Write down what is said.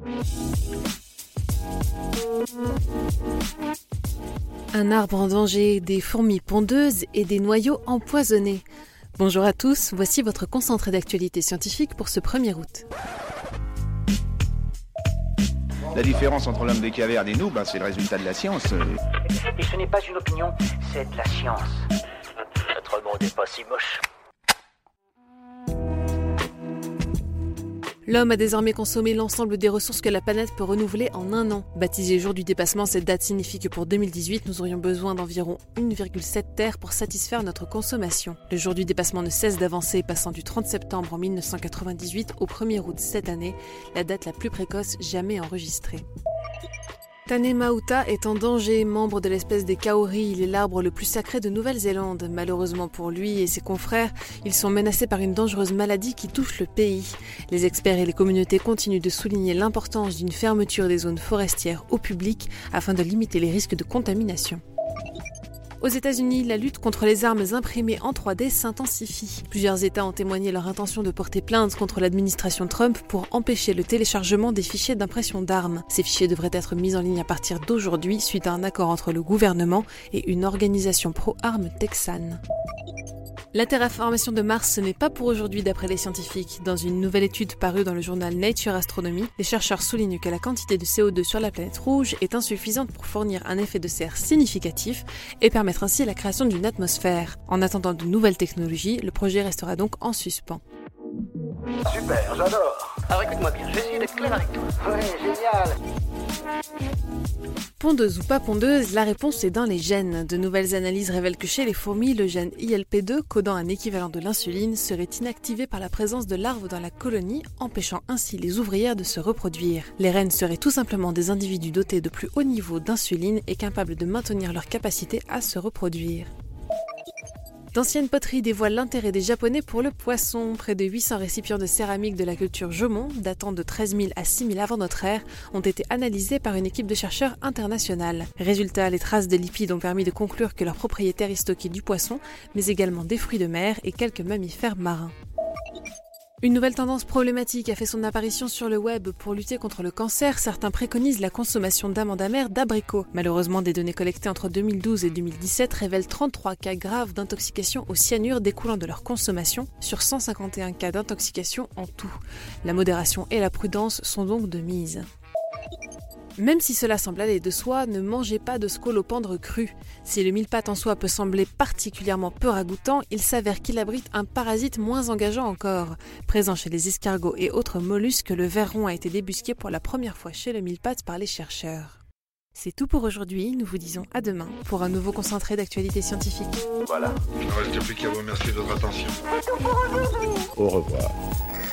Un arbre en danger, des fourmis pondeuses et des noyaux empoisonnés. Bonjour à tous, voici votre concentré d'actualité scientifique pour ce 1er août. La différence entre l'homme des cavernes et nous, c'est le résultat de la science. Et ce n'est pas une opinion, c'est de la science. Notre monde n'est pas si moche. L'homme a désormais consommé l'ensemble des ressources que la planète peut renouveler en un an. Baptisé jour du dépassement, cette date signifie que pour 2018, nous aurions besoin d'environ 1,7 terres pour satisfaire notre consommation. Le jour du dépassement ne cesse d'avancer, passant du 30 septembre en 1998 au 1er août cette année, la date la plus précoce jamais enregistrée. Tanemauta est en danger, membre de l'espèce des kauri. Il est l'arbre le plus sacré de Nouvelle-Zélande. Malheureusement pour lui et ses confrères, ils sont menacés par une dangereuse maladie qui touche le pays. Les experts et les communautés continuent de souligner l'importance d'une fermeture des zones forestières au public afin de limiter les risques de contamination. Aux États-Unis, la lutte contre les armes imprimées en 3D s'intensifie. Plusieurs États ont témoigné leur intention de porter plainte contre l'administration Trump pour empêcher le téléchargement des fichiers d'impression d'armes. Ces fichiers devraient être mis en ligne à partir d'aujourd'hui suite à un accord entre le gouvernement et une organisation pro-armes texane. La terraformation de Mars, ce n'est pas pour aujourd'hui d'après les scientifiques. Dans une nouvelle étude parue dans le journal Nature Astronomy, les chercheurs soulignent que la quantité de CO2 sur la planète rouge est insuffisante pour fournir un effet de serre significatif et permettre ainsi la création d'une atmosphère. En attendant de nouvelles technologies, le projet restera donc en suspens. Super, j'adore. Alors écoute-moi bien, je vais essayer d'être clair avec toi. Oui, génial. Pondeuse ou pas pondeuse, la réponse est dans les gènes. De nouvelles analyses révèlent que chez les fourmis, le gène ILP2, codant un équivalent de l'insuline, serait inactivé par la présence de larves dans la colonie, empêchant ainsi les ouvrières de se reproduire. Les reines seraient tout simplement des individus dotés de plus haut niveau d'insuline et capables de maintenir leur capacité à se reproduire. D'anciennes poteries dévoilent l'intérêt des Japonais pour le poisson. Près de 800 récipients de céramique de la culture Jomon, datant de 13 000 à 6 000 avant notre ère, ont été analysés par une équipe de chercheurs internationale. Résultat, les traces de lipides ont permis de conclure que leur propriétaire y stockait du poisson, mais également des fruits de mer et quelques mammifères marins. Une nouvelle tendance problématique a fait son apparition sur le web. Pour lutter contre le cancer, certains préconisent la consommation d'amandes amères d'abricots. Malheureusement, des données collectées entre 2012 et 2017 révèlent 33 cas graves d'intoxication au cyanure découlant de leur consommation, sur 151 cas d'intoxication en tout. La modération et la prudence sont donc de mise. Même si cela semble aller de soi, ne mangez pas de scolopendre cru. Si le mille-pattes en soi peut sembler particulièrement peu ragoûtant, il s'avère qu'il abrite un parasite moins engageant encore. Présent chez les escargots et autres mollusques, le ver rond a été débusqué pour la première fois chez le mille-pattes par les chercheurs. C'est tout pour aujourd'hui, nous vous disons à demain pour un nouveau concentré d'actualité scientifique. Voilà. Il ne reste plus qu'à vous remercier de votre attention. Au revoir.